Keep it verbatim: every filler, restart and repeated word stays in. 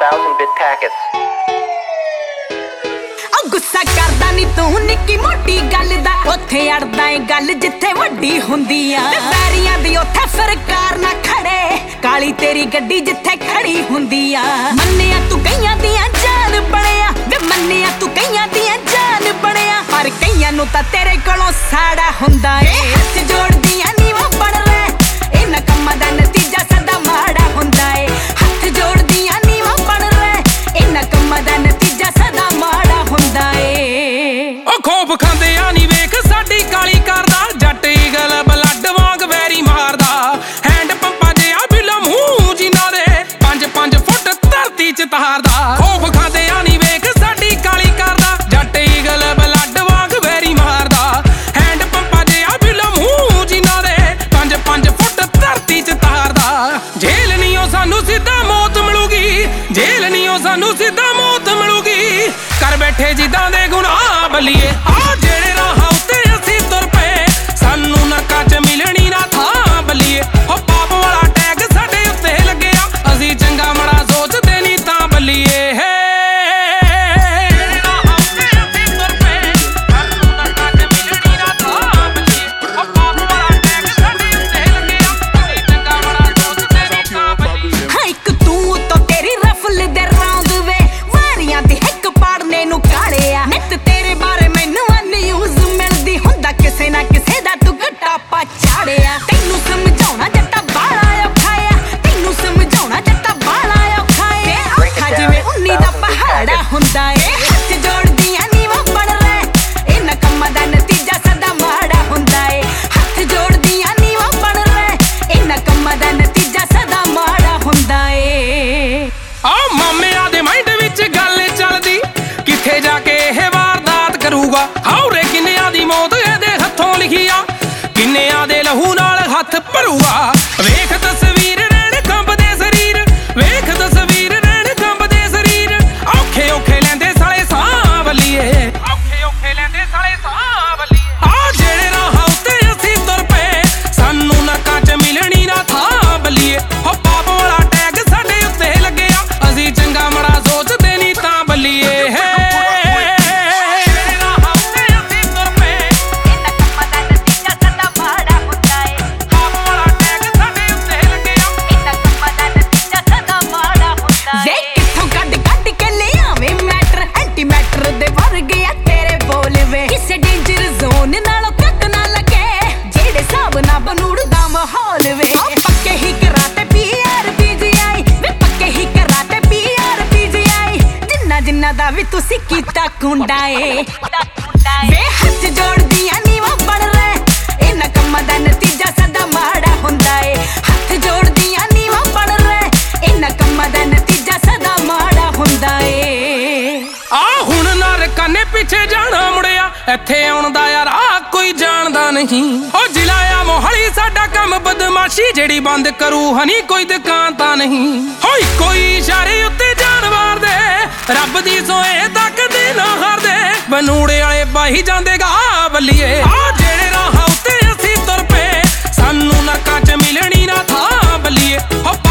thousand bit packets. गुस्सा करदा नी तू निक्की मोटी गल दा उत्थे अड़दा ए गल जिथे वड्डी हुंदी आ पैरियां दी उत्थे सरकार ना खड़े काली तेरी गड्डी जिथे खड़ी हुंदी आ मन्निया तू कईयां दियां जान बणिया वे मन्निया तू कईयां दियां जान बणिया पर कईयां नू तां तेरे कोलों साड़ा हुंदा ए हथ जोड़दियां नी वो बण रहे इन्हां कम्मां दा नतीजा सदा माड़ा हुंदा ए हथ जोड़दियां नी वो बण रहे इन्हां कम्मां दा नतीजा सदा माड़ा हुंदा ए ओ खोप खांदे आ नी वेख साडी काली करदा जट ईगल ब्लड वांग वैरी मारदा हैंड पंपा जिहा बिल मूंह जिन्हां दे पंज पंज फुट धरती च तारदा खोप खांदे आ नी वेख साडी काली करदा जट ईगल ब्लड वांग वैरी मारदा हैंड पंपा जिहा बिल मूंह जिन्हां दे पंज पंज फुट धरती च तारदा जेल नी ओ सानू सीधा मौत मिलूगी जेल नी ओ सानू सीधा मौत मिलूगी कर बैठे जिद्दां दे गुनाह बलिए आ जेड़े राहां उत्ते असीं तुर पए सानू नरकां च मिलणी ना थां बलिए ओ पाप वाला टैग साडे उत्ते लगेया असीं चंगा माड़ा सोचदे नी तां बलिए हुंदा ए हथ जोड़दियां नी वो बण रहे इन्हां कम्मां दा नतीजा सदा माड़ा हुंदा ए हथ जोड़दियां नी वो बण रहे इन्हां कम्मां दा नतीजा सदा माड़ा हुंदा ए आ मामिਆਂ ਦੇ ਮਾਈਂਡ ਵਿੱਚ ਗੱਲ ਚੱਲਦੀ ਕਿੱਥੇ ਜਾ ਕੇ ਇਹ ਵਾਰਦਾਤ ਕਰੂਗਾ ਹੌਰੇ ਕਿੰਨਿਆਂ ਦੀ ਮੌਤ ਇਹਦੇ ਹੱਥੋਂ ਲਿਖੀ ਆ ਕਿੰਨਿਆਂ ਦੇ ਲਹੂ ਨਾਲ ਹੱਥ ਭਰੂਗਾ ਵੇਖ ਤਸਵੀਰ ਰਹਿਣ ਕੰਬਦੇ ਸਰੀਰ ਵੇਖ ਤਸਵੀਰ ਰਹਿਣ ਕੰਬਦੇ ਸਰੀਰ ਔਖੇ ਔਖੇ ਲੈਂਦੇ ਸਾਲੇ ਸਾਹ ਬੱਲੀਏ ਔਖੇ ਔਖੇ ਲੈਂਦੇ ਸਾਲੇ ਸਾਹ ਬੱਲੀਏ ਆ ਜਿਹੜੇ ਰਾਹਾਂ ਉੱਤੇ ਅਸੀਂ ਤੁਰ ਪਏ ਸਾਨੂੰ ਨਰਕਾਂ 'ਚ ਮਿਲਣੀ ਨਾ ਥਾਂ ਬੱਲੀਏ ਹੋ ਪਾਪ ਵਾਲਾ ਟੈਗ ਸਾਡੇ ਉੱਤੇ ਲੱਗਿਆ ਅਸੀਂ ਚੰਗਾ ਮਾੜਾ ਸੋਚਦੇ ਨੀ ਤਾਂ ਬੱਲੀਏ दा भी तुसी कीता कुंडा ए वे हथ जोड़दियां नी वो बण रहे इन्हां कम्मां दा नतीजा सदा माड़ा हुंदा ए हथ जोड़दियां नी वो बण रहे इन्हां कम्मां दा नतीजा सदा माड़ा हुंदा ए आ हुण नरकां ने पिछे जाना मुड़िया इत्थे आउण दा यार आ कोई जानदा नहीं ओ जिला आ मोहाली साडा काम बदमाशी जेड़ी बंद करू हनी कोई दुकान तां नहीं होई कोई इशारे उत्ते जानवर दे रब दी सोए तक दे ना हारदे बनूड़े वाले बाही जांदे गा बल्लिए आ जेड़े राहां उत्ते असीं तुर पे सानू नरकां च मिलणी ना थां बल्लिए।